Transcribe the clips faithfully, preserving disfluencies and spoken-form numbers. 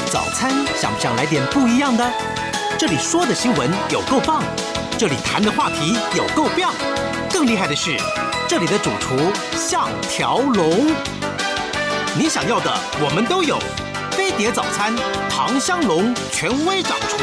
早餐想不想来点不一样的？这里说的新闻有够棒，这里谈的话题有够棒，更厉害的是，这里的主厨像条龙。你想要的我们都有，飞碟早餐，唐香龙权威掌厨。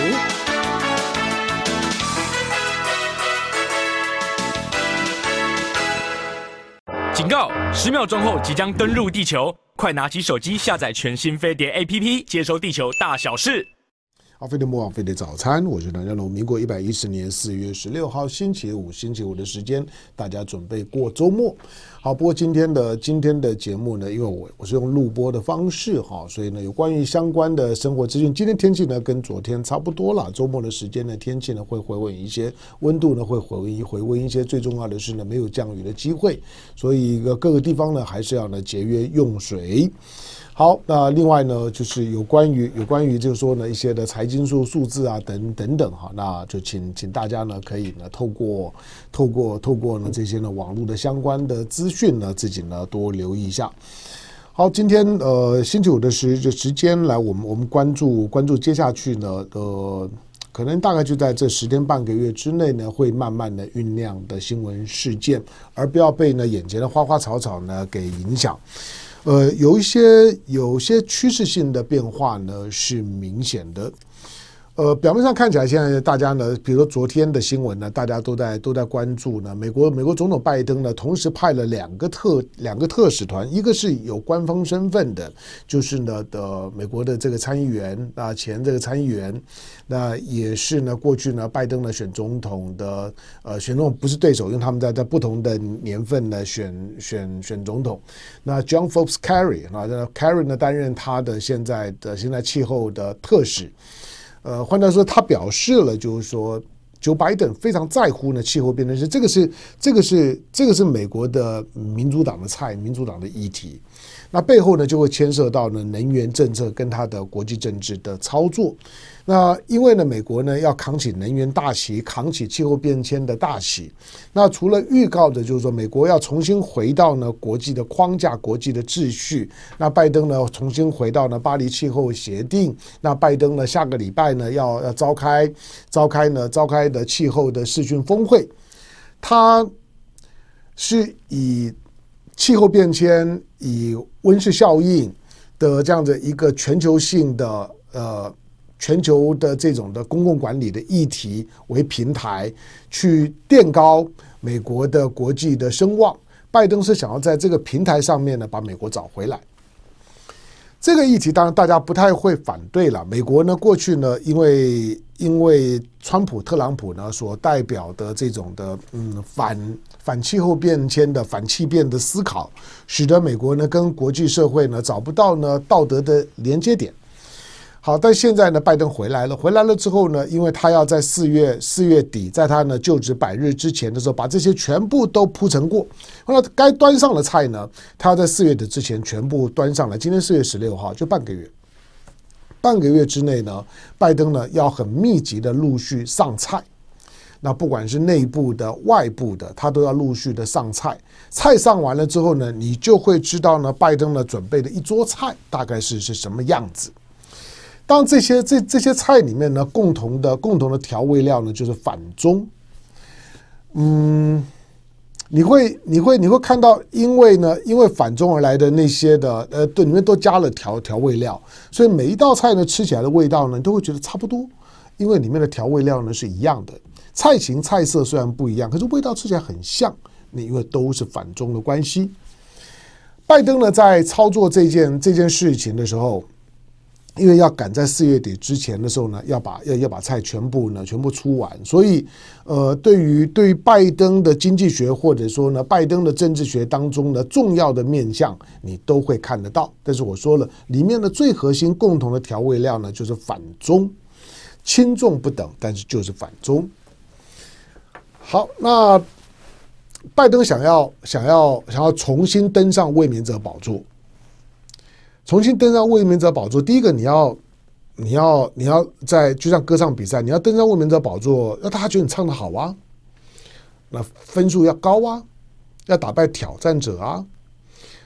警告！十秒钟后即将登陆地球，快拿起手机下载全新飞碟 A P P， 接收地球大小事。 好，飞碟魔网飞碟早餐，我是梁家龙。民国一百一十年四月十六号星期五，星期五的时间，大家准备过周末。好，不过今天的今天的节目呢，因为我我是用录播的方式哈，所以呢有关于相关的生活资讯。今天天气呢跟昨天差不多了，周末的时间呢天气呢会回稳一些，温度呢会回温回温一些。最重要的是呢没有降雨的机会，所以各个地方呢还是要呢节约用水。好，那另外呢，就是有关于有关于就是说呢一些的财经数数字啊等等等哈，那就请请大家呢可以呢透过透过透过呢这些呢网络的相关的资讯呢自己呢多留意一下。好，今天呃星期五的时就时间来，我们我们关注关注接下去呢呃。可能大概就在这十天半个月之内呢，会慢慢的酝酿的新闻事件，而不要被呢眼前的花花草草呢给影响。呃，有一些有些趋势性的变化呢是明显的。呃，表面上看起来，现在大家呢，比如说昨天的新闻呢，大家都在都在关注呢。美国美国总统拜登呢，同时派了两个特两个特使团，一个是有官方身份的，就是呢的美国的这个参议员啊，前这个参议员，那也是呢过去呢拜登呢选总统的呃选总统不是对手，因为他们在在不同的年份呢选选选总统。那 John Fox Kerry 啊 ，Kerry 呢担任他的现在的现在气候的特使。呃，换句话说，他表示了，就是说，Joe Biden 非常在乎呢气候变迁，这个是这个是这个是美国的民主党的菜，民主党的议题。那背后呢，就会牵涉到呢能源政策跟它的国际政治的操作。那因为呢，美国呢要扛起能源大旗，扛起气候变迁的大旗。那除了预告的，就是说美国要重新回到呢国际的框架、国际的秩序。那拜登呢重新回到呢巴黎气候协定。那拜登呢下个礼拜呢要要召开召开呢召开的气候的视讯峰会，他是以气候变迁、以温室效应的这样的一个全球性的呃。全球的这种的公共管理的议题为平台，去垫高美国的国际的声望。拜登是想要在这个平台上面呢，把美国找回来。这个议题当然大家不太会反对了。美国呢，过去呢，因为因为川普、特朗普呢所代表的这种的嗯反反气候变迁的反气变的思考，使得美国呢跟国际社会呢找不到呢道德的连接点。好，但现在呢，拜登回来了，回来了之后呢，因为他要在四月四月底，在他呢就职百日之前的时候，把这些全部都铺陈过。那该端上的菜呢，他要在四月底之前全部端上来。今天四月十六号，就半个月，半个月之内呢，拜登呢要很密集的陆续上菜。那不管是内部的、外部的，他都要陆续的上菜。菜上完了之后呢，你就会知道呢，拜登呢准备的一桌菜大概是是什么样子。当这些这这些菜里面呢，共同的共同的调味料呢，就是反中。嗯，你会你会你会看到，因为呢，因为反中而来的那些的呃，对，里面都加了调调味料，所以每一道菜呢，吃起来的味道呢，你都会觉得差不多，因为里面的调味料呢是一样的，菜型菜色虽然不一样，可是味道吃起来很像，因为都是反中的关系。拜登呢，在操作这件这件事情的时候。因为要赶在四月底之前的时候呢，要把要要把菜全部呢全部出完，所以呃，对于对于拜登的经济学或者说呢拜登的政治学当中的重要的面向，你都会看得到。但是我说了，里面的最核心共同的调味料呢，就是反中，轻重不等，但是就是反中。好，那拜登想要想要想要重新登上卫冕者宝座。重新登上卫冕者宝座，第一个你要你要你要在就像歌唱比赛，你要登上卫冕者宝座，要大家觉得你唱得好啊，那分数要高啊，要打败挑战者啊。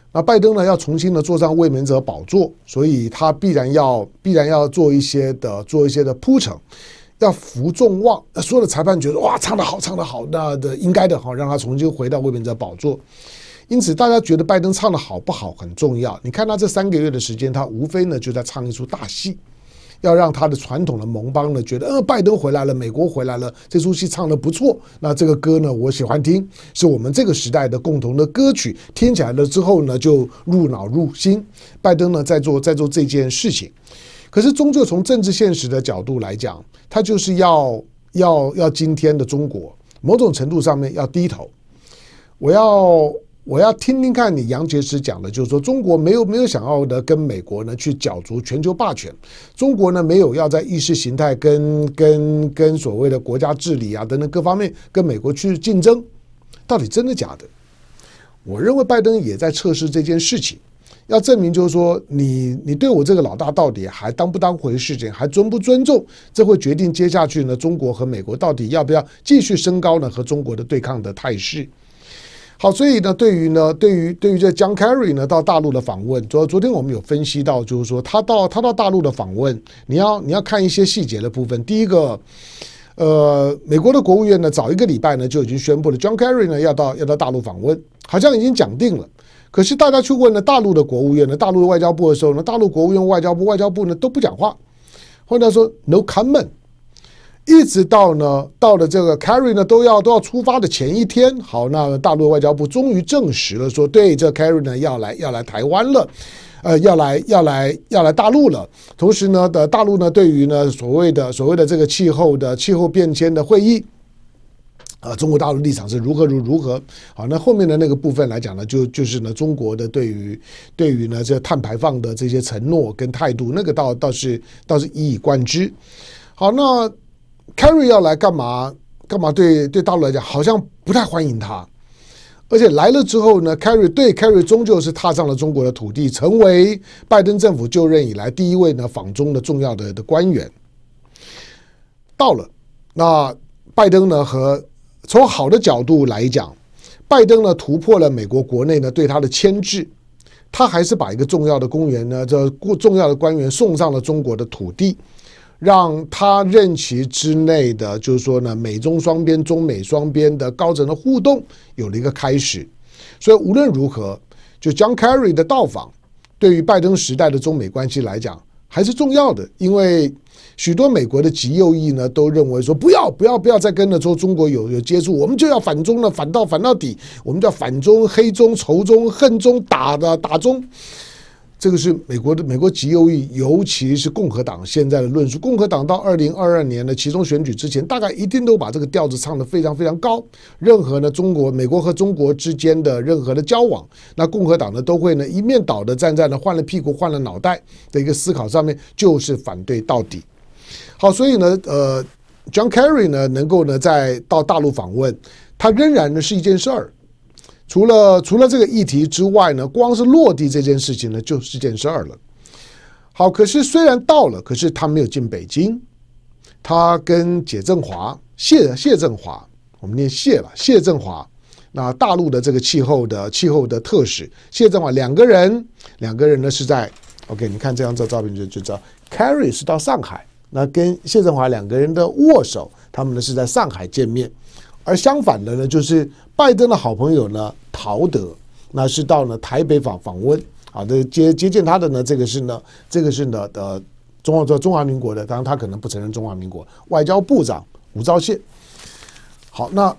那拜登呢要重新的坐上卫冕者宝座，所以他必然要必然要做一些的做一些的铺陈，要服众望。所有的裁判觉得哇，唱得好，唱得好，那的应该的哈，让他重新回到卫冕者宝座。因此，大家觉得拜登唱得好不好很重要。你看他这三个月的时间，他无非呢就在唱一出大戏，要让他的传统的盟邦呢觉得，呃，拜登回来了，美国回来了，这出戏唱得不错。那这个歌呢，我喜欢听，是我们这个时代的共同的歌曲，听起来了之后呢，就入脑入心。拜登呢在做在做这件事情，可是终究从政治现实的角度来讲，他就是要要要今天的中国，某种程度上面要低头。我要。我要听听看你杨洁篪讲的，就是说中国没有没有想要的跟美国呢去角逐全球霸权，中国呢没有要在意识形态跟跟跟所谓的国家治理啊等等各方面跟美国去竞争，到底真的假的？我认为拜登也在测试这件事情，要证明就是说你你对我这个老大到底还当不当回事情，还尊不尊重，这会决定接下去呢中国和美国到底要不要继续升高呢和中国的对抗的态势。好，所以呢，对于呢，对于对于这 John Kerry 呢到大陆的访问，昨昨天我们有分析到，就是说他到他到大陆的访问，你要你要看一些细节的部分。第一个，呃，美国的国务院呢早一个礼拜呢就已经宣布了 ，John Kerry 呢要到要到大陆访问，好像已经讲定了。可是大家去问了大陆的国务院呢，大陆的外交部的时候呢，大陆国务院、外交部、外交部呢都不讲话，或者说 no comment。一直到呢，到了这个 Kerry 呢都要都要出发的前一天，好，那大陆外交部终于证实了说，对，这 Kerry 呢要来要来台湾了，呃，要来要来要来大陆了。同时呢，的大陆呢对于呢所谓的所谓的这个气候的气候变迁的会议，啊、呃，中国大陆立场是如何如如何。好，那后面的那个部分来讲呢，就就是呢中国的对于对于呢这碳排放的这些承诺跟态度，那个倒倒是倒是一以贯之。好，那。Kerry 要来干嘛？干嘛对？对大陆来讲，好像不太欢迎他。而且来了之后呢 ，Kerry 对 Kerry 终究是踏上了中国的土地，成为拜登政府就任以来第一位呢访中的重要的的官员。到了，那拜登呢和从好的角度来讲，拜登呢突破了美国国内呢对他的牵制，他还是把一个重要的公员呢，这重要的官员送上了中国的土地。让他任期之内的，就是说呢，美中双边、中美双边的高层的互动有了一个开始。所以无论如何，就 John Kerry 的到访，对于拜登时代的中美关系来讲还是重要的，因为许多美国的极右翼呢都认为说，不要不要不要再跟着说中国有有接触，我们就要反中了，反到反到底，我们就要反中、黑中、仇中、恨中、打的打中。这个是美国的美国极右翼，尤其是共和党现在的论述。共和党到二零二二年的期中选举之前，大概一定都把这个调子唱得非常非常高。任何呢中国、美国和中国之间的任何的交往，那共和党呢都会呢一面倒的站在呢换了屁股换了脑袋的一个思考上面，就是反对到底。好，所以呢，呃 ，John Kerry 呢能够呢在到大陆访问，他仍然呢是一件事儿。除了除了这个议题之外呢，光是落地这件事情呢，就是件事儿了。好，可是虽然到了，可是他没有进北京，他跟解振华、谢谢振华，我们念谢了，谢振华，那大陆的这个气候的气候的特使谢振华两个人，两个人呢是在 OK， 你看这张这照片就就知道 ，Kerry 是到上海，那跟谢振华两个人的握手，他们呢是在上海见面。而相反的呢，就是拜登的好朋友呢，陶德，那是到呢台北访访问，好的接接见他的呢，这个是呢，这个是呢的中华中华民国的，当然他可能不承认中华民国外交部长吴钊燮。好，那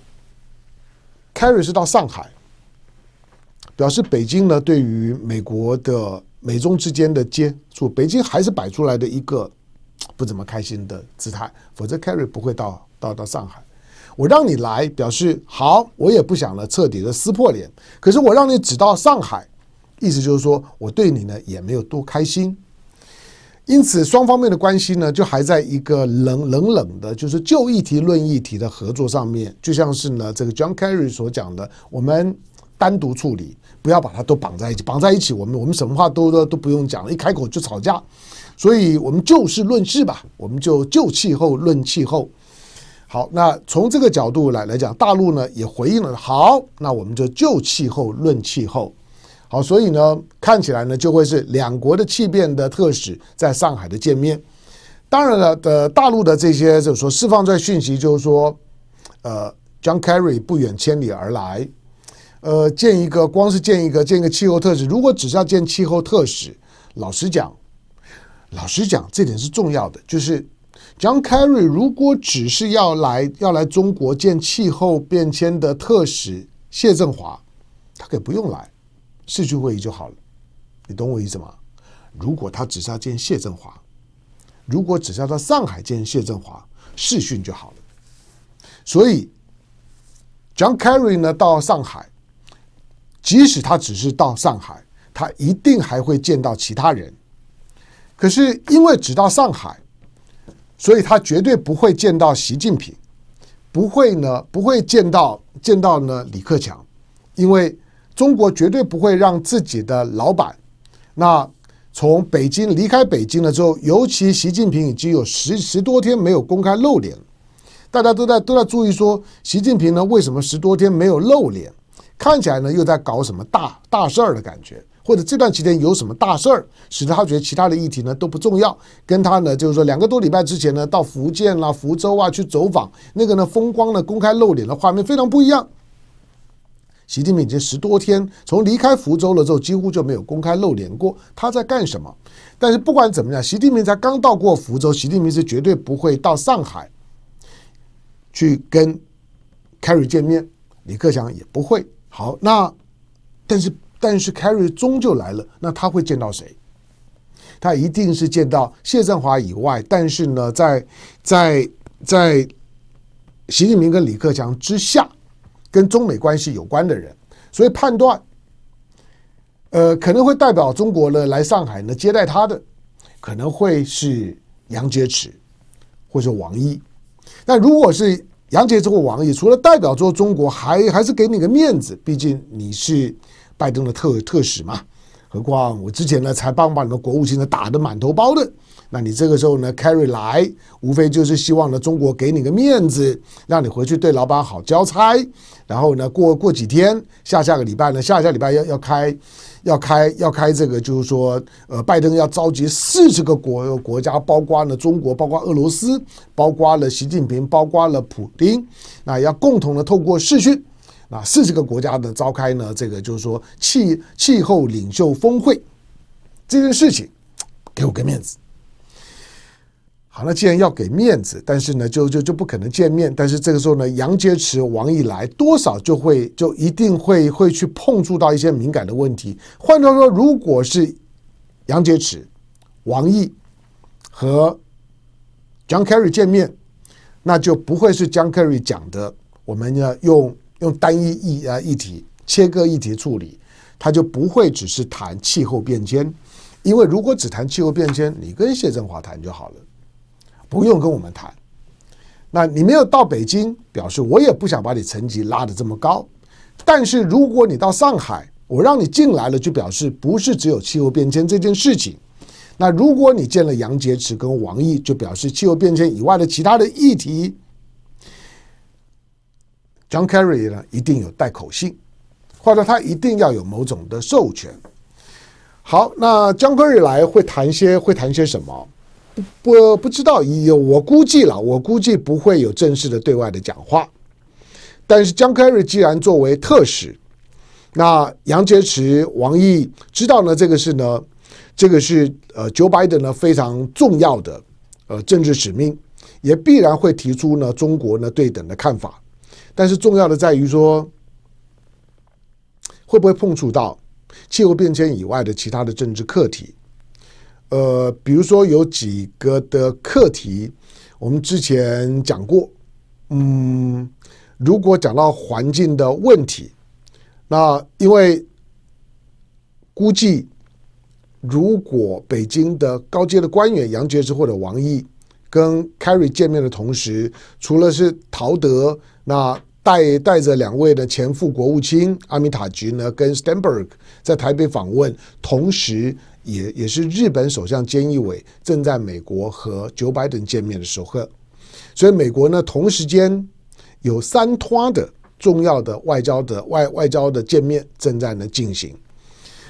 Kerry 是到上海，表示北京呢对于美国的美中之间的接触，北京还是摆出来的一个不怎么开心的姿态，否则 Kerry 不会到到到上海。我让你来，表示好，我也不想了彻底的撕破脸，可是我让你只到上海，意思就是说我对你呢也没有多开心。因此双方面的关系呢就还在一个冷冷冷的，就是就议题论议题的合作上面，就像是呢这个 John Kerry 所讲的，我们单独处理，不要把它都绑在一起，绑在一起我们我们什么话都都都不用讲了，一开口就吵架，所以我们就事论事吧，我们就就气候论气候。好，那从这个角度来来讲，大陆呢也回应了，好，那我们就就气候论气候。 好，所以呢，看起来呢就会是两国的气变的特使在上海的见面。当然了，的大陆的这些就是说释放出来讯息，就是说，呃 ，John Kerry 不远千里而来，呃，见一个光是见一个见一个气候特使，如果只是要见气候特使，老实讲，老实讲，这点是重要的，就是 John Kerry 如果只是要来要来中国见气候变迁的特使谢振华，他可以不用来。视讯会议就好了，你懂我意思吗？如果他只是要见谢振华，如果只是要到上海见谢振华，视讯就好了。所以 John Kerry 呢到上海，即使他只是到上海，他一定还会见到其他人。可是因为只到上海，所以他绝对不会见到习近平，不会呢不会见到见到呢李克强，因为中国绝对不会让自己的老板，那从北京离开北京了之后，尤其习近平已经有十十多天没有公开露脸，大家都在都在注意说，习近平呢为什么十多天没有露脸？看起来呢又在搞什么大大事儿的感觉，或者这段期间有什么大事儿，使得他觉得其他的议题呢都不重要。跟他呢就是说两个多礼拜之前呢到福建啦、福州啊去走访，那个呢风光呢公开露脸的画面非常不一样。习近平已经十多天，从离开福州了之后，几乎就没有公开露脸过。他在干什么？但是不管怎么样，习近平才刚到过福州，习近平是绝对不会到上海去跟 Kerry 见面，李克强也不会。好，那但是但是 Kerry 终究来了，那他会见到谁？他一定是见到谢振华以外，但是呢，在在在习近平跟李克强之下。跟中美关系有关的人，所以判断，呃，可能会代表中国呢来上海呢接待他的，可能会是杨洁篪或者王毅。那如果是杨洁篪或王毅，除了代表做中国，还还是给你个面子，毕竟你是拜登的特特使嘛。何况我之前呢才帮把你们国务卿呢打得满头包的。那你这个时候呢 Kerry 来，无非就是希望呢中国给你个面子，让你回去对老板好交差。然后呢过过几天，下下个礼拜呢，下下礼拜要要开要开要开这个，就是说呃拜登要召集四十个国国家，包括了中国，包括俄罗斯，包括了习近平，包括了普丁，那要共同的透过视讯，那四十个国家的召开呢，这个就是说气气候领袖峰会这件事情，给我个面子。好，那既然要给面子，但是呢，就就就不可能见面。但是这个时候呢，杨洁篪、王毅来，多少就会就一定会会去碰触到一些敏感的问题。换句话说，如果是杨洁篪、王毅和 John Kerry 见面，那就不会是 John Kerry 讲的，我们要用用单一议啊议题切割议题处理，他就不会只是谈气候变迁，因为如果只谈气候变迁，你跟谢振华谈就好了。不用跟我们谈，那你没有到北京，表示我也不想把你层级拉得这么高。但是如果你到上海，我让你进来了，就表示不是只有气候变迁这件事情。那如果你见了杨洁篪跟王毅，就表示气候变迁以外的其他的议题 ，John Kerry 呢一定有带口信，或者他一定要有某种的授权。好，那 John Kerry 来会谈些会谈些什么？不不知道，有我估计了，我估计不会有正式的对外的讲话。但是 John Kerry 既然作为特使，那杨洁篪、王毅知道呢，这个是呢，这个是呃 Joe Biden 呢非常重要的呃政治使命，也必然会提出呢中国呢对等的看法。但是重要的在于说，会不会碰触到气候变迁以外的其他的政治课题？呃，比如说有几个的课题，我们之前讲过。嗯，如果讲到环境的问题，那因为估计，如果北京的高阶的官员杨洁篪或者王毅跟 Kerry 见面的同时，除了是陶德，那带带着两位的前副国务卿阿米塔吉呢跟 Stenberg 在台北访问，同时。也也是日本首相菅义伟正在美国和 Joe Biden 见面的时候，所以美国呢同时间有三拖的重要的外交的外外交的见面正在呢进行。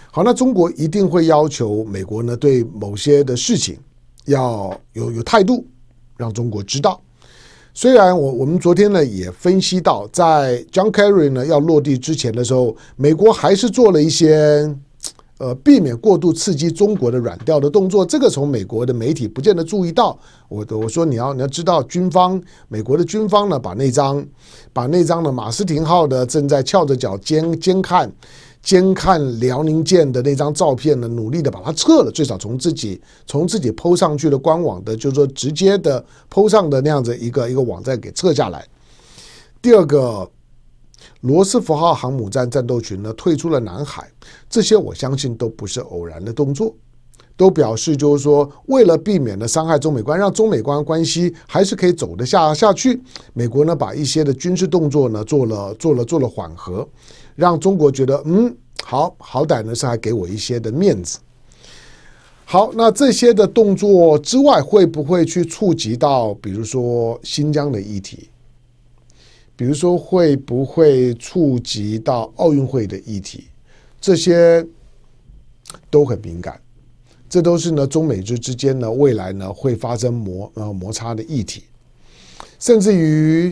好，那中国一定会要求美国呢对某些的事情要有有态度，让中国知道。虽然我我们昨天呢也分析到，在 John Kerry 呢要落地之前的时候，美国还是做了一些呃避免过度刺激中国的软调的动作。这个从美国的媒体不见得注意到。我我说你要你要知道，军方美国的军方呢把那张把那张的马斯廷号的正在翘着脚监监看。监看辽宁舰的那张照片呢，努力的把它撤了，最少从自己从自己 po 上去的官网的，就是说直接的 po 上的那样子一个一个网站给撤下来。第二个，罗斯福号航母战战斗群呢退出了南海，这些我相信都不是偶然的动作，都表示就是说，为了避免的伤害中美关，让中美关关系还是可以走得下下去，美国呢把一些的军事动作呢做了做了做了缓和。让中国觉得嗯好，好歹呢是还给我一些的面子。好，那这些的动作之外，会不会去触及到比如说新疆的议题，比如说会不会触及到奥运会的议题，这些都很敏感，这都是呢中美之之间呢未来呢会发生摩呃摩擦的议题，甚至于。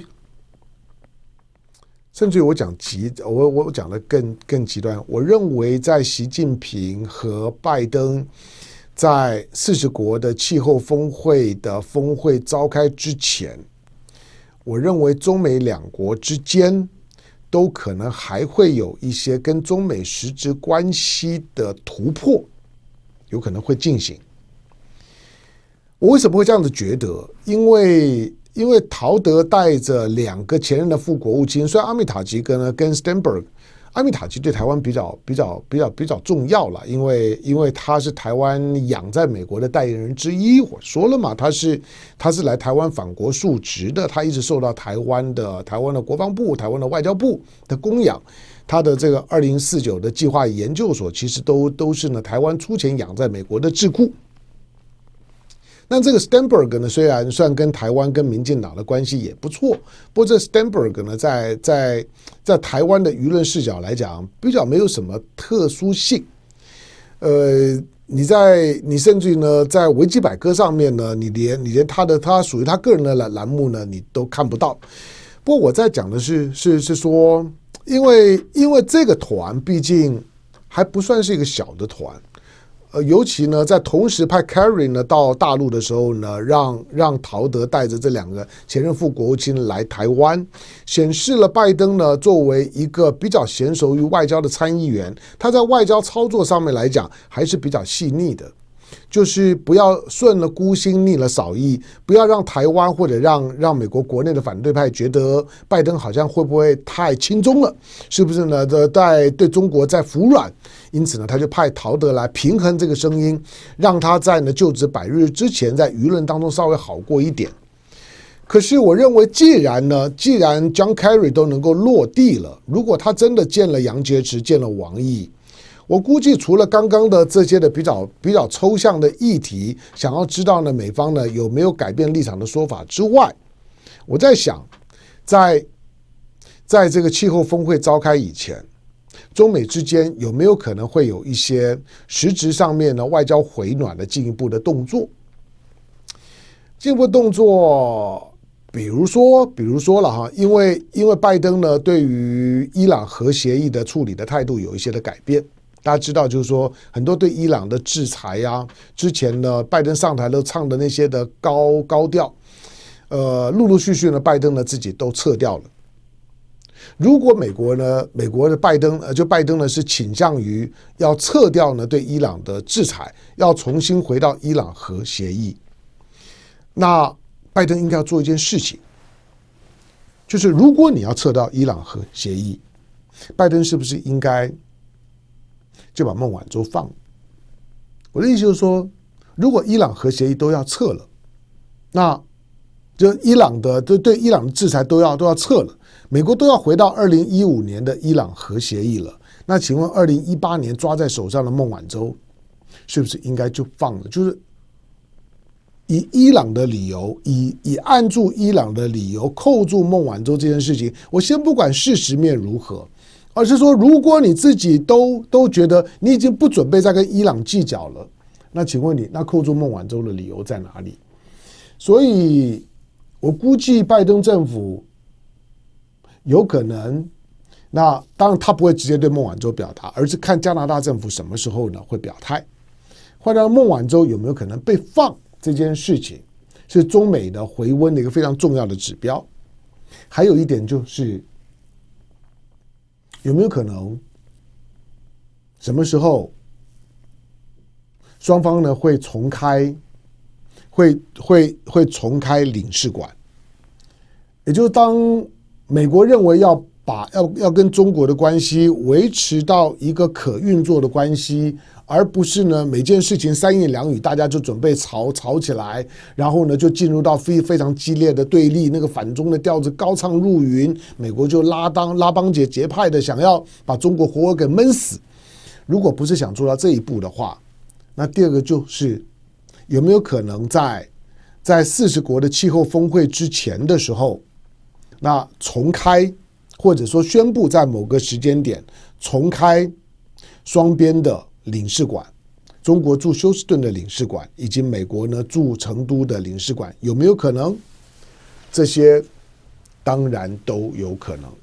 甚至于我讲极，我我讲的更更极端。我认为在习近平和拜登在四十国的气候峰会的峰会召开之前，我认为中美两国之间都可能还会有一些跟中美实质关系的突破，有可能会进行。我为什么会这样子觉得？因为。因为陶德带着两个前任的副国务卿，虽然阿米塔吉跟呢跟 Steinberg， 阿米塔吉对台湾比较比较比较比较重要了，因为因为他是台湾养在美国的代言人之一。我说了嘛，他是他是来台湾返国述职的，他一直受到台湾的台湾的国防部、台湾的外交部的供养。他的这个二零四九的计划研究所，其实都都是呢台湾出钱养在美国的智库。那这个 Steinberg 呢，虽然算跟台湾跟民进党的关系也不错，不过这 Steinberg 呢，在在在台湾的舆论视角来讲，比较没有什么特殊性。呃，你在你甚至于呢，在维基百科上面呢，你连你连他的他属于他个人的栏栏目呢，你都看不到。不过我在讲的是是是说，因为因为这个团毕竟还不算是一个小的团。呃，尤其呢，在同时派 Kerry 呢到大陆的时候呢，让让陶德带着这两个前任副国务卿来台湾，显示了拜登呢作为一个比较娴熟于外交的参议员，他在外交操作上面来讲还是比较细腻的。就是不要顺了孤心逆了嫂意，不要让台湾或者让让美国国内的反对派觉得拜登好像会不会太轻松了，是不是呢？在对中国在服软，因此呢，他就派陶德来平衡这个声音，让他在呢就职百日之前，在舆论当中稍微好过一点。可是我认为，既然呢，既然 John Kerry 都能够落地了，如果他真的见了杨洁篪，见了王毅。我估计除了刚刚的这些的比较比较抽象的议题，想要知道呢美方呢有没有改变立场的说法之外，我在想，在在这个气候峰会召开以前，中美之间有没有可能会有一些实质上面呢外交回暖的进一步的动作？进一步动作，比如说，比如说了哈，因为因为拜登呢对于伊朗核协议的处理的态度有一些的改变。大家知道，就是说很多对伊朗的制裁啊，之前呢，拜登上台都唱的那些的高高调，呃，陆陆续续呢，拜登呢自己都撤掉了。如果美国呢，美国的拜登，呃，就拜登呢是倾向于要撤掉呢对伊朗的制裁，要重新回到伊朗核协议，那拜登应该要做一件事情，就是如果你要撤掉伊朗核协议，拜登是不是应该就把孟晚舟放了？我的意思就是说，如果伊朗核协议都要撤了，那就伊朗的对对伊朗的制裁都要都要撤了，美国都要回到二零一五年的伊朗核协议了。那请问，二零一八年抓在手上的孟晚舟，是不是应该就放了？就是以伊朗的理由，以以按住伊朗的理由扣住孟晚舟这件事情，我先不管事实面如何。 而是说如果你自己都都觉得你已经不准备再跟伊朗计较了，那请问你那扣住孟晚舟的理由在哪里？所以我估计拜登政府有可能，那当然他不会直接对孟晚舟表达，而是看加拿大政府什么时候呢会表态，或者孟晚舟有没有可能被放，这件事情是中美的回温的一个非常重要的指标。还有一点就是有没有可能什么时候双方呢会重开会会会重开领事馆，也就是当美国认为要把要要跟中国的关系维持到一个可运作的关系，而不是呢每件事情三言两语大家就准备吵吵起来，然后呢就进入到非非常激烈的对立，那个反中的调子高唱入云，美国就拉当拉帮结结派的想要把中国活活给闷死。如果不是想做到这一步的话，那第二个就是有没有可能在在四十国的气候峰会之前的时候，那重开或者说宣布在某个时间点重开双边的领事馆，中国驻休斯顿的领事馆以及美国呢驻成都的领事馆，有没有可能？这些当然都有可能。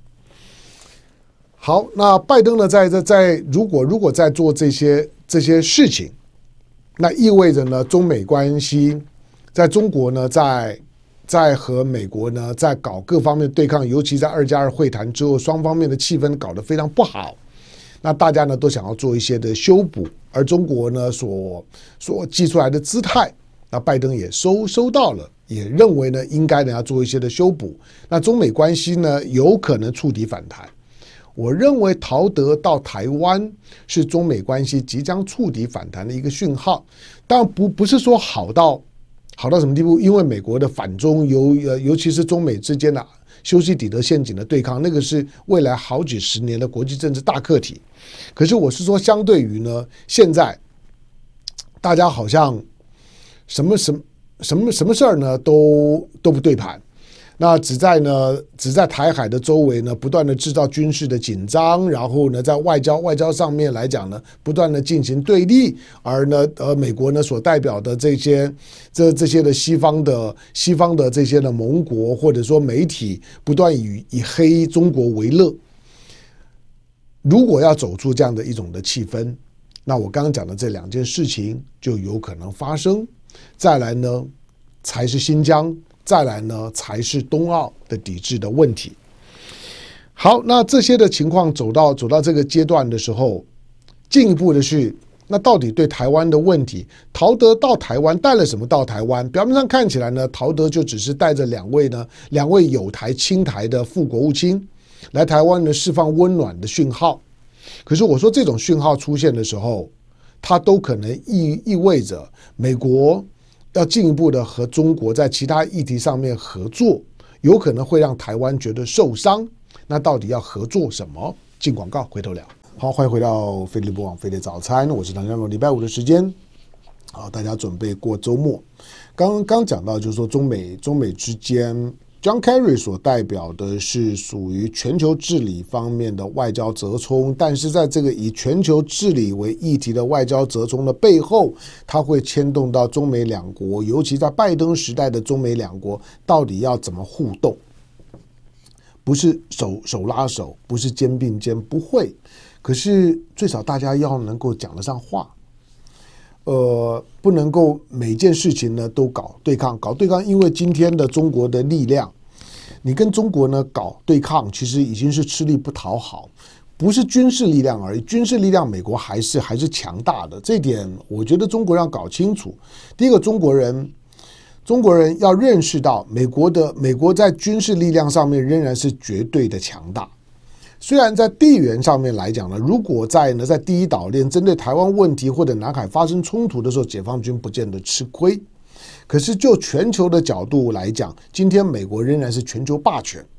好，那拜登呢在在在如果如果在做这些这些事情，那意味着呢中美关系在中国呢在在和美国呢在搞各方面对抗，尤其在二加二会谈之后，双方面的气氛搞得非常不好。那大家呢都想要做一些的修补，而中国呢所所寄出来的姿态，那拜登也收收到了，也认为呢应该呢要做一些的修补。那中美关系呢有可能触底反弹。我认为陶德到台湾是中美关系即将触底反弹的一个讯号，但不不是说好到好到什么地步，因为美国的反中尤尤其是中美之间的修昔底德陷阱的对抗，那个是未来好几十年的国际政治大课题。可是我是说，相对于呢，现在大家好像什么什么什么什么事儿呢都都不对盘。那只在呢，只在台海的周围呢，不断的制造军事的紧张，然后呢，在外交外交上面来讲呢，不断的进行对立，而呢，呃，美国呢所代表的这些这这些的西方的西方的这些的盟国或者说媒体，不断以以黑中国为乐。如果要走出这样的一种的气氛，那我刚刚讲的这两件事情就有可能发生。再来呢，才是新疆。再来呢，才是冬奥的抵制的问题。好，那这些的情况走到走到这个阶段的时候，进一步的是，那到底对台湾的问题，陶德到台湾带了什么到台湾？表面上看起来呢，陶德就只是带着两位呢，两位友台亲台的副国务卿来台湾呢，释放温暖的讯号。可是我说这种讯号出现的时候，它都可能意意味着美国要进一步的和中国在其他议题上面合作，有可能会让台湾觉得受伤。那到底要合作什么？进广告，回头聊。好，欢迎回到飞利浦网飞碟早餐，我是唐湘龙。礼拜五的时间，好，大家准备过周末。刚刚讲到，就是说中美中美之间 ，John Kerry 所代表的是属于全球治理方面的外交折冲，但是在这个以全球治理为议题的外交折冲的背后，它会牵动到中美两国，尤其在拜登时代的中美两国到底要怎么互动？不是手手拉手，不是肩并肩，不会。可是最少大家要能够讲得上话。呃，不能够每件事情呢都搞对抗，搞对抗，因为今天的中国的力量，你跟中国呢搞对抗，其实已经是吃力不讨好，不是军事力量而已，军事力量美国还是还是强大的，这点我觉得中国人要搞清楚。第一个，中国人，中国人要认识到，美国的美国在军事力量上面仍然是绝对的强大。虽然在地缘上面来讲呢，如果在呢在第一岛链针对台湾问题或者南海发生冲突的时候，解放军不见得吃亏，可是就全球的角度来讲，今天美国仍然是全球霸权。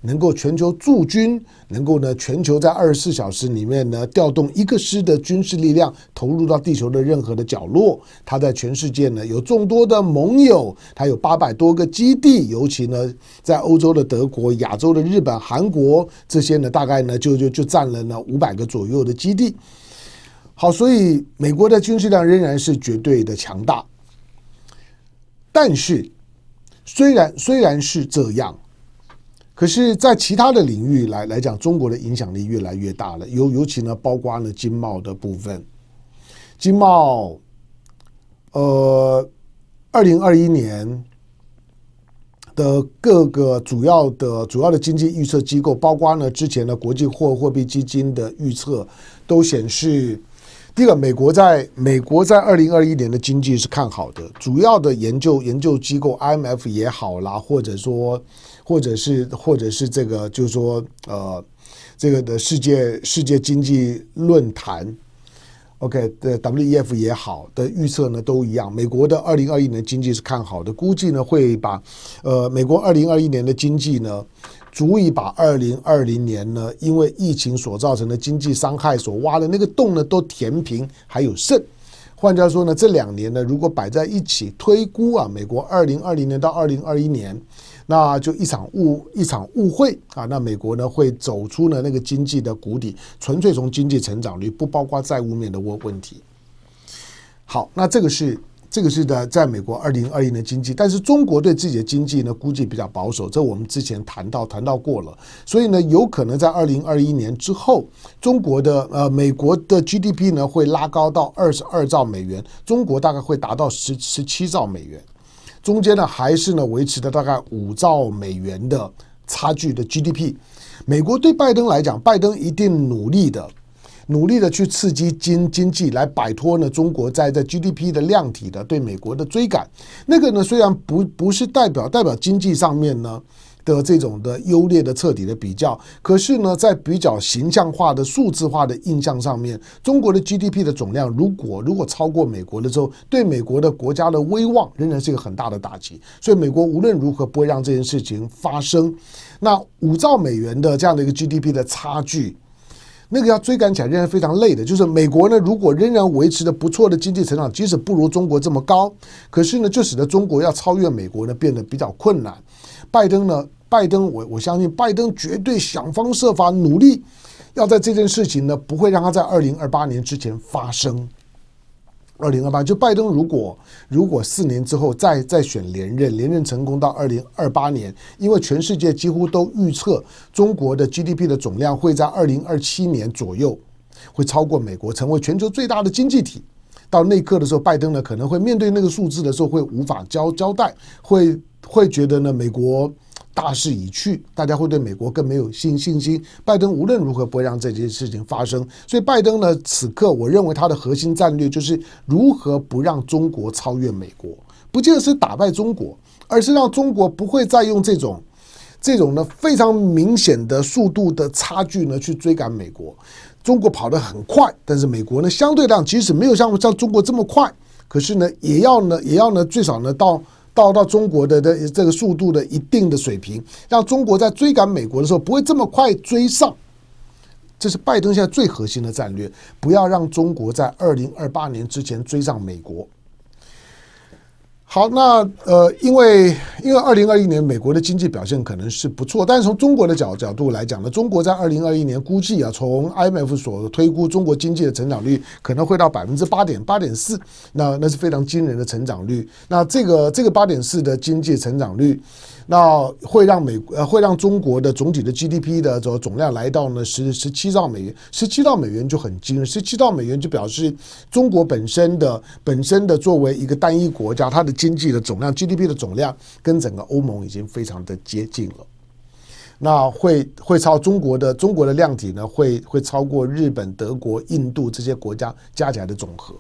能够全球驻军，能够呢全球在二十四小时里面呢调动一个师的军事力量投入到地球的任何的角落。它在全世界呢有众多的盟友，它有八百多个基地，尤其呢在欧洲的德国、亚洲的日本、韩国这些呢，大概呢就就就占了呢五百个左右的基地。好，所以美国的军事量仍然是绝对的强大。但是虽然虽然是这样，可是在其他的领域来来讲，中国的影响力越来越大了，尤尤其呢包括呢经贸的部分。经贸呃二零二一年的各个主要的主要的经济预测机构，包括呢之前的国际货货币基金的预测，都显示，第一个，美国在美国在二零二一年的经济是看好的，主要的研究研究机构 I M F 也好啦，或者说或者是或者是这个就是说呃这个的世界世界经济论坛。OK 的 W E F 也好的预测呢都一样，美国的二零二一年经济是看好的，估计呢会把呃美国二零二一年的经济呢足以把二零二零年呢因为疫情所造成的经济伤害所挖的那个洞呢都填平还有剩。换句话说呢，这两年呢如果摆在一起推估啊，美国二零二零年到二零二一年，那就一场误一场误会啊！那美国呢会走出呢那个经济的谷底，纯粹从经济成长率，不包括债务面的问问题。好，那这个是这个是的，在美国二零二一年的经济，但是中国对自己的经济呢估计比较保守，这我们之前谈到谈到过了，所以呢有可能在二零二一年之后，中国的呃美国的 G D P 呢会拉高到二十二兆美元，中国大概会达到十十七兆美元。中间呢还是呢维持的大概五兆美元的差距的 G D P。美国对拜登来讲，拜登一定努力的努力的去刺激经经济，来摆脱呢中国在在 G D P 的量体的对美国的追赶。那个呢虽然不不是代表代表经济上面呢的这种的优劣的彻底的比较，可是呢在比较形象化的数字化的印象上面，中国的 G D P 的总量如果如果超过美国的时候，对美国的国家的威望仍然是一个很大的打击，所以美国无论如何不会让这件事情发生。那五兆美元的这样的一个 G D P 的差距，那个要追赶起来仍然非常累的。就是美国呢如果仍然维持的不错的经济成长，即使不如中国这么高，可是呢就使得中国要超越美国呢变得比较困难。拜登呢拜登我我相信拜登绝对想方设法努力要在这件事情呢不会让它在二零二八年之前发生。二零二八就拜登如果如果四年之后再再选连任，连任成功到二零二八年，因为全世界几乎都预测中国的 G D P 的总量会在二零二七年左右会超过美国，成为全球最大的经济体。到那一刻的时候，拜登呢可能会面对那个数字的时候会无法交交代，会会觉得呢美国大势已去，大家会对美国更没有信信心。拜登无论如何不会让这件事情发生，所以拜登呢，此刻我认为他的核心战略就是如何不让中国超越美国，不见得是打败中国，而是让中国不会再用这种这种呢非常明显的速度的差距呢去追赶美国。中国跑得很快，但是美国呢相对量即使没有像像中国这么快，可是呢也要呢也要呢最少呢到。到到中国的的这个速度的一定的水平，让中国在追赶美国的时候不会这么快追上，这是拜登现在最核心的战略，不要让中国在二零二八年之前追上美国。好，那呃，因为因为二零二一年美国的经济表现可能是不错，但是从中国的角角度来讲呢，中国在二零二一年估计啊，从 I M F 所推估中国经济的成长率可能会到百分之八点八点四，那那是非常惊人的成长率。那这个这个八点四的经济成长率，那会让美呃会让中国的总体的 G D P 的总量来到呢十十七兆美元，十七兆美元就很惊人，十七兆美元就表示中国本身的本身的作为一个单一国家，它的经济的总量 G D P 的总量跟整个欧盟已经非常的接近了。那会会超中国的中国的量体呢，会会超过日本、德国、印度这些国家加起来的总和。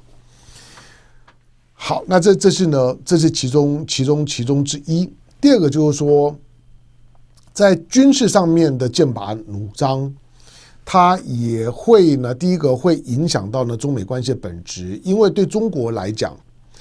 好，那这这是呢，这是其中其中其中之一。第二个就是说，在军事上面的剑拔弩张，它也会呢，第一个会影响到呢中美关系的本质，因为对中国来讲，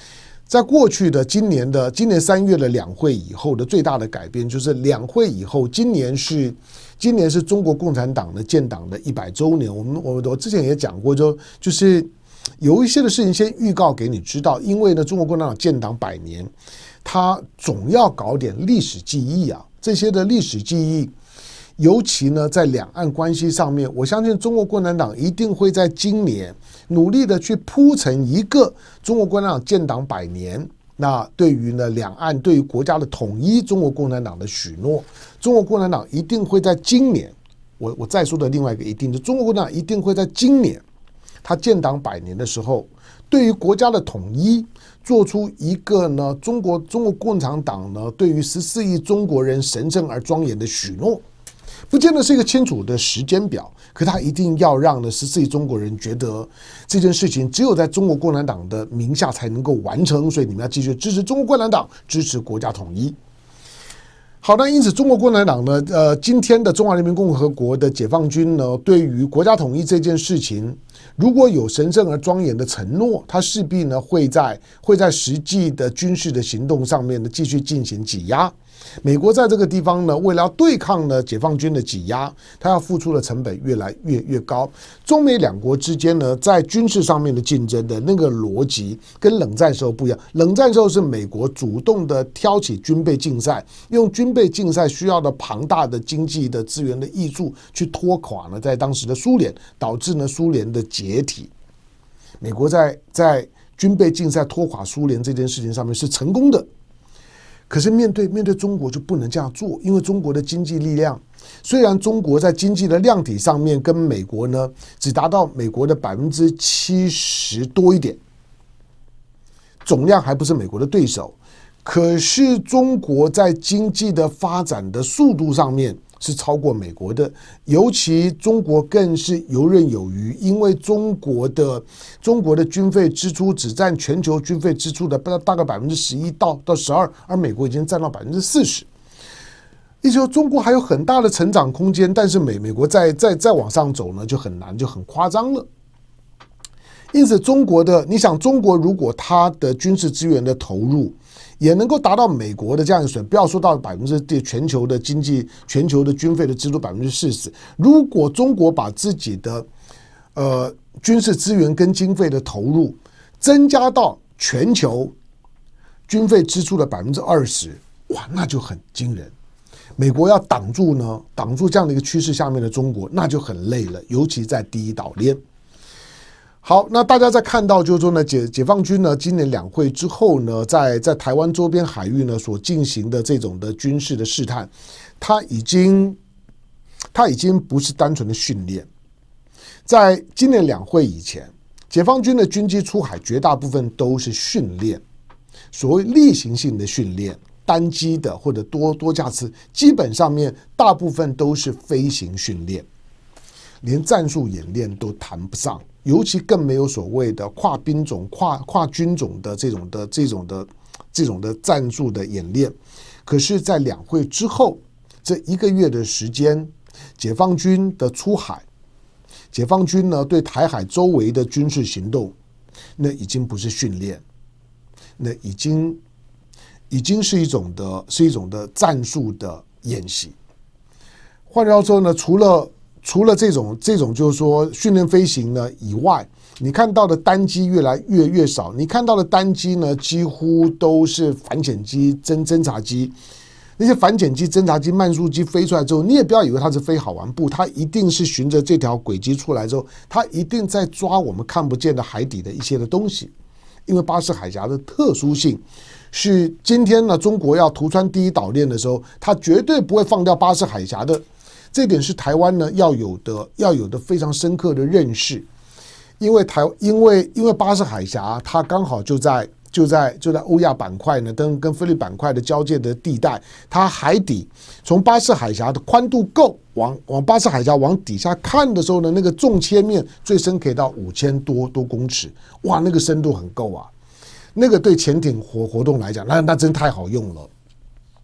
在过去的今年的今年三月的两会以后的最大的改变，就是两会以后，今年是今年是中国共产党的建党的一百周年。我们我我之前也讲过，就就是有一些的事情先预告给你知道，因为呢，中国共产党建党百年，他总要搞点历史记忆啊，这些的历史记忆。尤其呢，在两岸关系上面，我相信中国共产党一定会在今年努力的去铺成一个中国共产党建党百年。那对于呢两岸对于国家的统一，中国共产党的许诺，中国共产党一定会在今年，我我再说的另外一个一定，就中国共产党一定会在今年，他建党百年的时候，对于国家的统一，做出一个呢中国中国共产党呢对于十四亿中国人神圣而庄严的许诺。不见得是一个清楚的时间表，可他一定要让呢十四亿中国人觉得这件事情只有在中国共产党的名下才能够完成，所以你们要继续支持中国共产党，支持国家统一。好，那因此中国共产党呢，呃，今天的中华人民共和国的解放军呢，对于国家统一这件事情，如果有神圣而庄严的承诺，它势必呢会在会在实际的军事的行动上面呢继续进行挤压。美国在这个地方呢，为了要对抗呢解放军的挤压，它要付出的成本越来越越高。中美两国之间呢，在军事上面的竞争的那个逻辑跟冷战时候不一样。冷战时候是美国主动的挑起军备竞赛，用军备竞赛需要的庞大的经济的资源的益助去拖垮呢，在当时的苏联，导致呢苏联的解体。美国在在军备竞赛拖垮苏联这件事情上面是成功的。可是面对面对中国就不能这样做，因为中国的经济力量，虽然中国在经济的量体上面跟美国呢只达到美国的百分之七十多一点，总量还不是美国的对手，可是中国在经济的发展的速度上面是超过美国的，尤其中国更是游刃有余，因为中国的中国的军费支出只占全球军费支出的大概百分之十一到到十二，而美国已经占到百分之四十。也就是说，中国还有很大的成长空间，但是美美国再再再往上走呢，就很难，就很夸张了。因此，中国的你想，中国如果它的军事资源的投入也能够达到美国的这样一个水平，不要说到百分之全球的经济、全球的军费的支出百分之四十。如果中国把自己的呃军事资源跟经费的投入增加到全球军费支出的百分之二十，哇，那就很惊人。美国要挡住呢，挡住这样的一个趋势下面的中国，那就很累了，尤其在第一岛链。好，那大家在看到就是说呢，解解放军呢，今年两会之后呢，在在台湾周边海域呢所进行的这种的军事的试探，它已经它已经不是单纯的训练。在今年两会以前，解放军的军机出海绝大部分都是训练，所谓例行性的训练，单机的或者多多架次，基本上面大部分都是飞行训练，连战术演练都谈不上。尤其更没有所谓的跨兵种、跨跨军种的这种的这种的这种的战术的演练。可是，在两会之后这一个月的时间，解放军的出海，解放军呢对台海周围的军事行动，那已经不是训练，那已经已经是一种的是一种的战术的演习。换句话说呢，除了除了这种这种就是说训练飞行呢以外，你看到的单机越来越越少，你看到的单机呢几乎都是反潜机、侦侦察机。那些反潜机、侦察机、慢速机飞出来之后，你也不要以为它是飞好玩，不，它一定是循着这条轨迹出来之后，它一定在抓我们看不见的海底的一些的东西。因为巴士海峡的特殊性是今天呢，中国要突穿第一岛链的时候，它绝对不会放掉巴士海峡的。这点是台湾呢要有的要有的非常深刻的认识，因为台因为因为巴士海峡它刚好就在就在就在欧亚板块呢跟跟菲律宾板块的交界的地带，它海底从巴士海峡的宽度够，往往巴士海峡往底下看的时候呢，那个纵切面最深可以到五千多多公尺，哇，那个深度很够啊，那个对潜艇活活动来讲，那那真太好用了。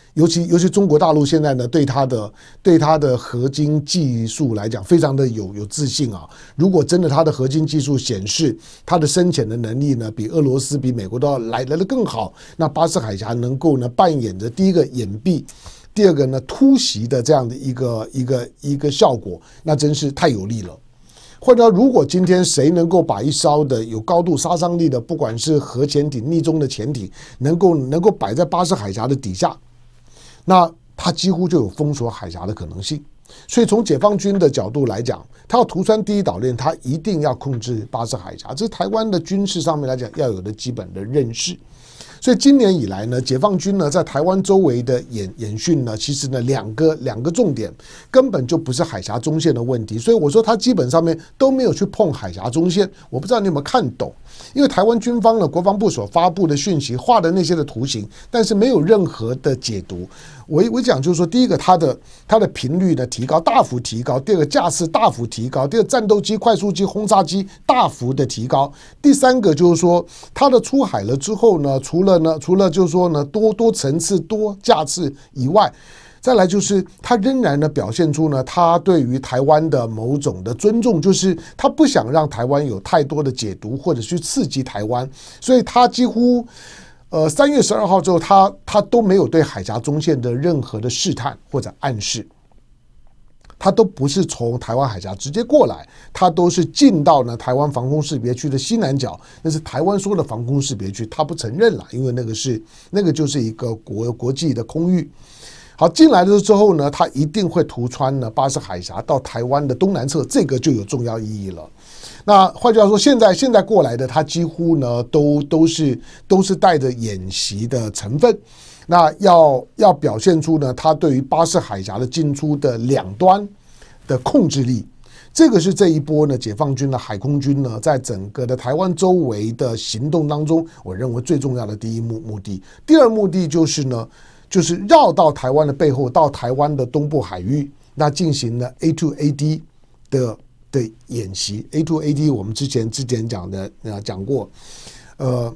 尤其尤其中国大陆现在呢，对它的对它的合金技术来讲，非常的有有自信啊。如果真的它的合金技术显示它的深潜的能力呢，比俄罗斯、比美国都要来来的更好，那巴士海峡能够呢扮演着第一个掩蔽，第二个呢突袭的这样的一个一个一个效果，那真是太有利了。或者如果今天谁能够把一艘的有高度杀伤力的，不管是核潜艇、逆中的潜艇，能够能够摆在巴士海峡的底下，那它几乎就有封锁海峡的可能性。所以从解放军的角度来讲，他要屠川第一岛链，他一定要控制巴士海峡，这是台湾的军事上面来讲要有的基本的认识。所以今年以来呢，解放军呢在台湾周围的演演训呢，其实呢两个两个重点根本就不是海峡中线的问题，所以我说他基本上面都没有去碰海峡中线。我不知道你有没有看懂，因为台湾军方呢国防部所发布的讯息画的那些的图形，但是没有任何的解读。我我讲就是说，第一个它的它的频率呢提高，大幅提高；第二个架次大幅提高；第二个战斗机、快速机、轰炸机大幅的提高；第三个就是说，它的出海了之后呢，除了呢除了就是说呢多多层次、多架次以外，再来就是它仍然呢表现出呢它对于台湾的某种的尊重，就是它不想让台湾有太多的解读或者去刺激台湾，所以它几乎。呃，三月十二号之后，他他都没有对海峡中线的任何的试探或者暗示，他都不是从台湾海峡直接过来，他都是进到呢台湾防空识别区的西南角，那是台湾说的防空识别区，他不承认了，因为那个是那个就是一个国国际的空域。好，进来了之后呢，他一定会突穿呢巴士海峡到台湾的东南侧，这个就有重要意义了。那换句话说，现在现在过来的，他几乎呢都都是都是带着演习的成分。那要要表现出呢，他对于巴士海峡的进出的两端的控制力，这个是这一波呢解放军的海空军呢，在整个的台湾周围的行动当中，我认为最重要的第一目目的。第二目的就是呢，就是绕到台湾的背后，到台湾的东部海域，那进行了 A 二 A D 的。的演习 A 二 A D 我们之前之前讲的呃讲过，呃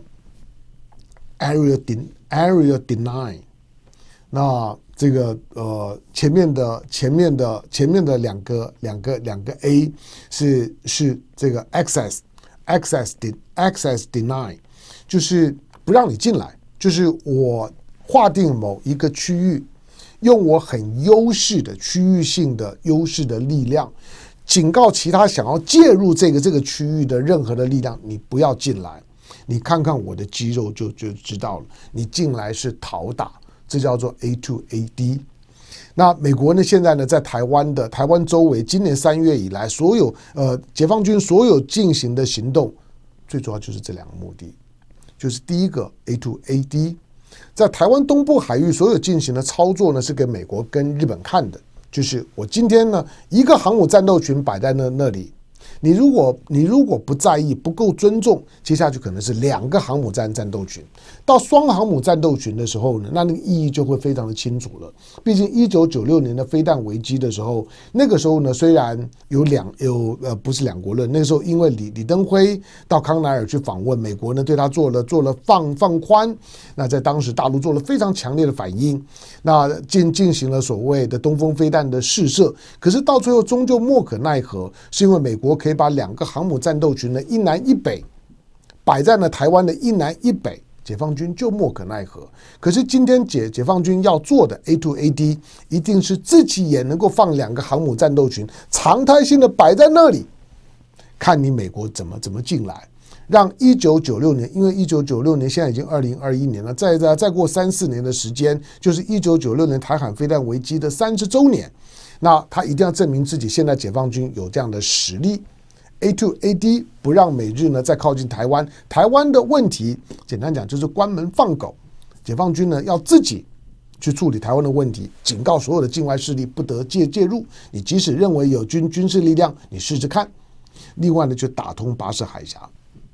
area area deny， 那这个呃前面的前面的前面的两个两个两个 A 是是这个 access access access deny， 就是不让你进来，就是我划定某一个区域，用我很优势的区域性的优势的力量。警告其他想要介入这个这个区域的任何的力量，你不要进来。你看看我的肌肉就就知道了，你进来是讨打，这叫做 A 二 A D。那美国呢，现在呢，在台湾的台湾周围，今年三月以来，所有呃解放军所有进行的行动，最主要就是这两个目的，就是第一个 A 二 A D， 在台湾东部海域所有进行的操作呢，是给美国跟日本看的。就是我今天呢，一个航母战斗群摆在那那里，你如果你如果不在意、不够尊重，接下去可能是两个航母战战斗群。到双航母战斗群的时候呢，那那个意义就会非常的清楚了。毕竟一九九六年的飞弹危机的时候，那个时候呢，虽然有两有呃不是两国论，那个时候因为李李登辉到康奈尔去访问，美国呢对他做了做了放放宽，那在当时大陆做了非常强烈的反应，那进进行了所谓的东风飞弹的试射，可是到最后终究莫可奈何，是因为美国可以把两个航母战斗群呢一南一北摆在了台湾的一南一北，解放军就莫可奈何。可是今天解解放军要做的 A 二 A D 一定是自己也能够放两个航母战斗群，常态性的摆在那里，看你美国怎么怎么进来，让一九九六年，因为一九九六年现在已经二零二一年了，再再再过三四年的时间，就是一九九六年台海飞弹危机的三十周年，那他一定要证明自己现在解放军有这样的实力。A 二 A D 不让美日呢再靠近台湾，台湾的问题简单讲就是关门放狗，解放军呢要自己去处理台湾的问题，警告所有的境外势力不得介介入，你即使认为有军军事力量，你试试看。另外呢，就打通巴士海峡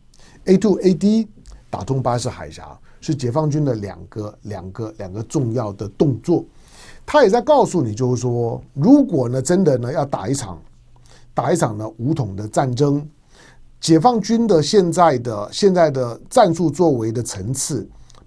，A 二 A D 打通巴士海峡是解放军的两个两个两个重要的动作。他也在告诉你，就是说，如果呢真的呢要打一场。打一场呢武统的战争，解放军的现在的现在的战术作为的层次，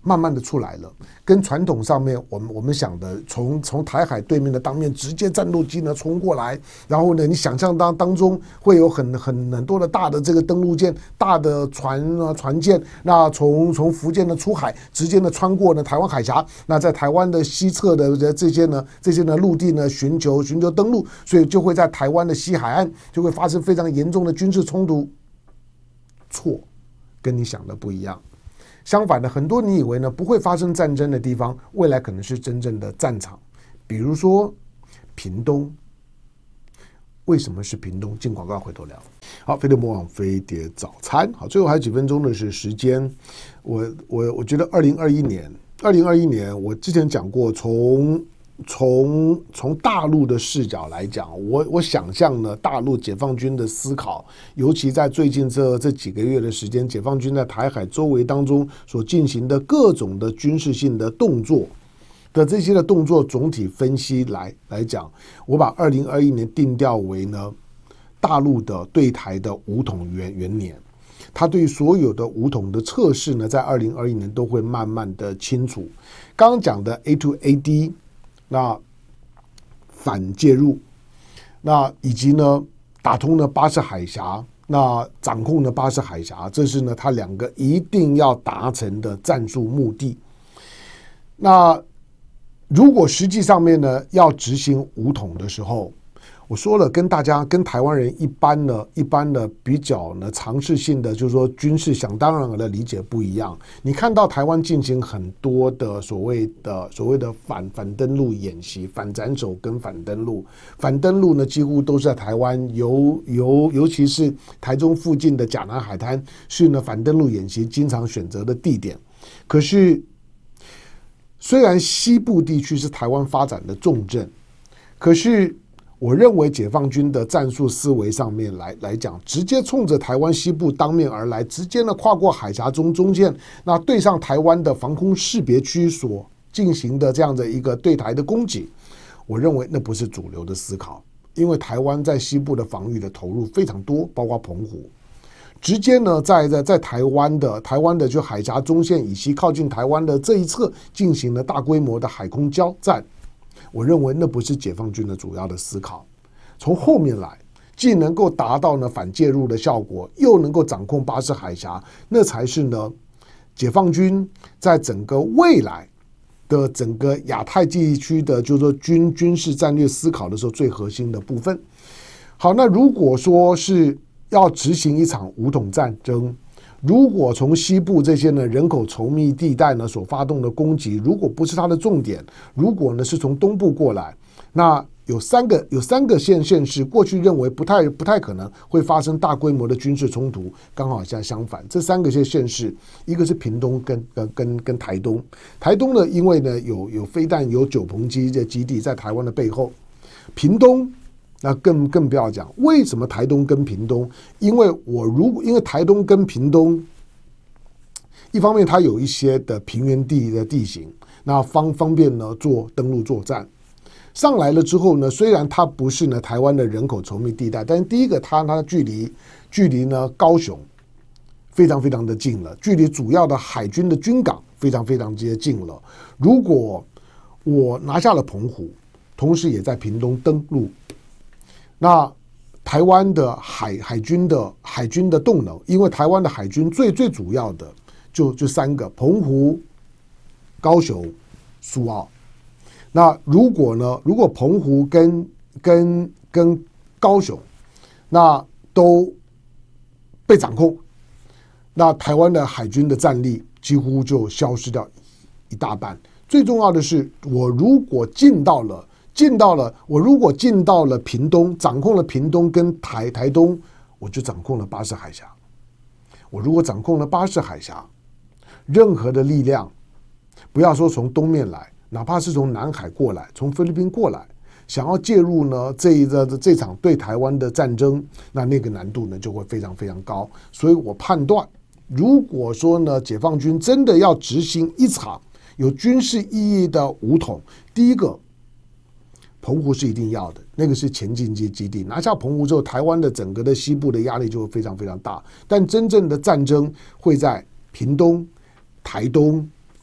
慢慢的出来了，跟传统上面我们我们想的，从从台海对面的当面直接战斗机呢冲过来，然后呢，你想象当当中会有很很很多的大的这个登陆舰、大的船啊船舰，那从从福建的出海，直接呢穿过呢台湾海峡，那在台湾的西侧的这些呢这些呢陆地呢寻求寻求登陆，所以就会在台湾的西海岸就会发生非常严重的军事冲突。错，跟你想的不一样。相反的，很多你以为呢不会发生战争的地方，未来可能是真正的战场。比如说屏东，为什么是屏东？进广告回头聊。好，飞碟魔网飞碟早餐。好，最后还有几分钟的是时间。我我我觉得二零二一年，二零二一年我之前讲过，从从从大陆的视角来讲，我我想象呢，大陆解放军的思考，尤其在最近这这几个月的时间，解放军在台海周围当中所进行的各种的军事性的动作的这些的动作总体分析来来讲，我把二零二一年定调为呢，大陆的对台的武统元元年。他对所有的武统的测试呢，在二零二一年都会慢慢的清楚。刚刚讲的 A to A D。那反介入，那以及呢打通了巴士海峡，那掌控了巴士海峡，这是呢他两个一定要达成的战术目的。那如果实际上面呢要执行武统的时候，我说了，跟大家跟台湾人一般呢，一般的比较呢常识性的，就是说军事想当然的理解不一样。你看到台湾进行很多的所谓的所谓的反反登陆演习，反斩首跟反登陆，反登陆呢几乎都是在台湾，尤尤尤其是台中附近的甲南海滩是呢反登陆演习经常选择的地点。可是虽然西部地区是台湾发展的重镇，可是我认为解放军的战术思维上面来来讲，直接冲着台湾西部当面而来，直接呢跨过海峡中中线，那对上台湾的防空识别区所进行的这样的一个对台的攻击，我认为那不是主流的思考，因为台湾在西部的防御的投入非常多，包括澎湖，直接呢在在在台湾的台湾的就海峡中线以西靠近台湾的这一侧进行了大规模的海空交战。我认为那不是解放军的主要的思考，从后面来，既能够达到呢反介入的效果，又能够掌控巴士海峡，那才是呢解放军在整个未来的整个亚太地区的，就是说军军事战略思考的时候最核心的部分。好，那如果说是要执行一场武统战争，如果从西部这些呢人口稠密地带呢所发动的攻击，如果不是它的重点，如果呢是从东部过来，那有三个有三个县县市过去认为不太不太可能会发生大规模的军事冲突，刚好现在相反，这三个县县市，一个是屏东跟跟跟跟台东，台东呢因为呢有有飞弹有九鹏机的基地在台湾的背后，屏东。那更更不要讲，为什么台东跟屏东？因为我如果因为台东跟屏东，一方面它有一些的平原地的地形，那方方便呢做登陆作战。上来了之后呢，虽然它不是呢台湾的人口稠密地带，但是第一个它它距离距离呢高雄非常非常的近了，距离主要的海军的军港非常非常接近了。如果我拿下了澎湖，同时也在屏东登陆。那台湾的海海军的海军的动能，因为台湾的海军最最主要的就就三个：澎湖、高雄、苏澳。那如果呢，如果澎湖跟跟跟高雄，那都被掌控，那台湾的海军的战力几乎就消失掉一大半。最重要的是，我如果进到了。进到了，我如果进到了屏东，掌控了屏东跟台台东，我就掌控了巴士海峡。我如果掌控了巴士海峡，任何的力量，不要说从东面来，哪怕是从南海过来，从菲律宾过来，想要介入呢这一个这场对台湾的战争，那那个难度呢就会非常非常高。所以我判断，如果说呢解放军真的要执行一场有军事意义的武统，第一个。澎湖是一定要的，那个是前进基基地。拿下澎湖之后，台湾的整个的西部的压力就会非常非常大。但真正的战争会在屏东、台东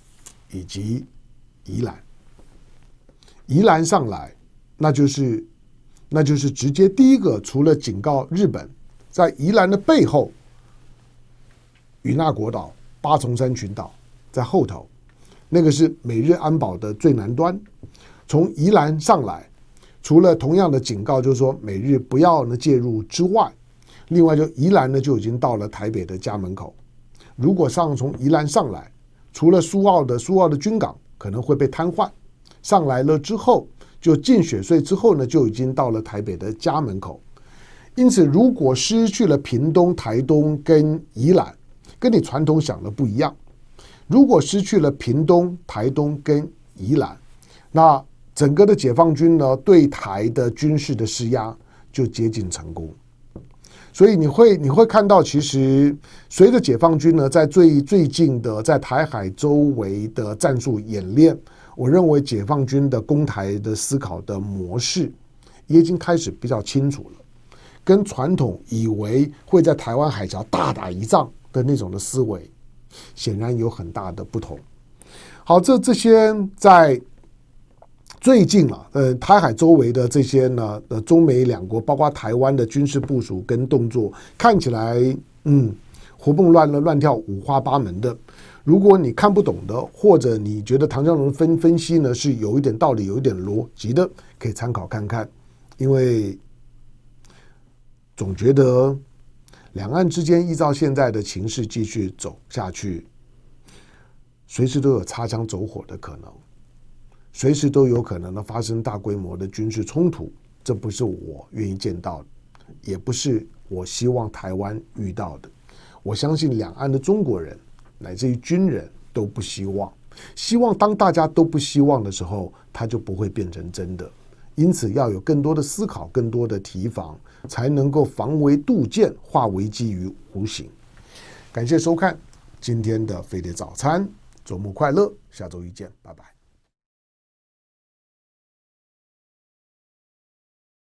以及宜兰。宜兰上来，那就是那就是直接第一个，除了警告日本，在宜兰的背后，与那国岛、八重山群岛在后头，那个是美日安保的最南端。从宜兰上来，除了同样的警告，就是说美日不要呢介入之外，另外就宜兰呢就已经到了台北的家门口。如果上从宜兰上来，除了苏澳的苏澳的军港可能会被瘫痪，上来了之后就进雪隧之后呢，就已经到了台北的家门口。因此，如果失去了屏东、台东跟宜兰，跟你传统想的不一样。如果失去了屏东、台东跟宜兰，那整个的解放军呢对台的军事的施压就接近成功。所以你会你会看到，其实随着解放军呢在最最近的在台海周围的战术演练，我认为解放军的攻台的思考的模式也已经开始比较清楚了，跟传统以为会在台湾海峡大打一仗的那种的思维，显然有很大的不同。好，这这些在最近啊，呃，台海周围的这些呢，呃，中美两国，包括台湾的军事部署跟动作，看起来，嗯，活蹦乱乱跳，五花八门的。如果你看不懂的，或者你觉得唐湘龙分分析呢是有一点道理、有一点逻辑的，可以参考看看。因为总觉得两岸之间依照现在的情势继续走下去，随时都有擦枪走火的可能。随时都有可能的发生大规模的军事冲突，这不是我愿意见到的，也不是我希望台湾遇到的。我相信两岸的中国人乃至于军人都不希望。希望当大家都不希望的时候，它就不会变成真的。因此要有更多的思考，更多的提防，才能够防微杜渐，化危机于无形。感谢收看今天的飞碟早餐，周末快乐，下周一见，拜拜。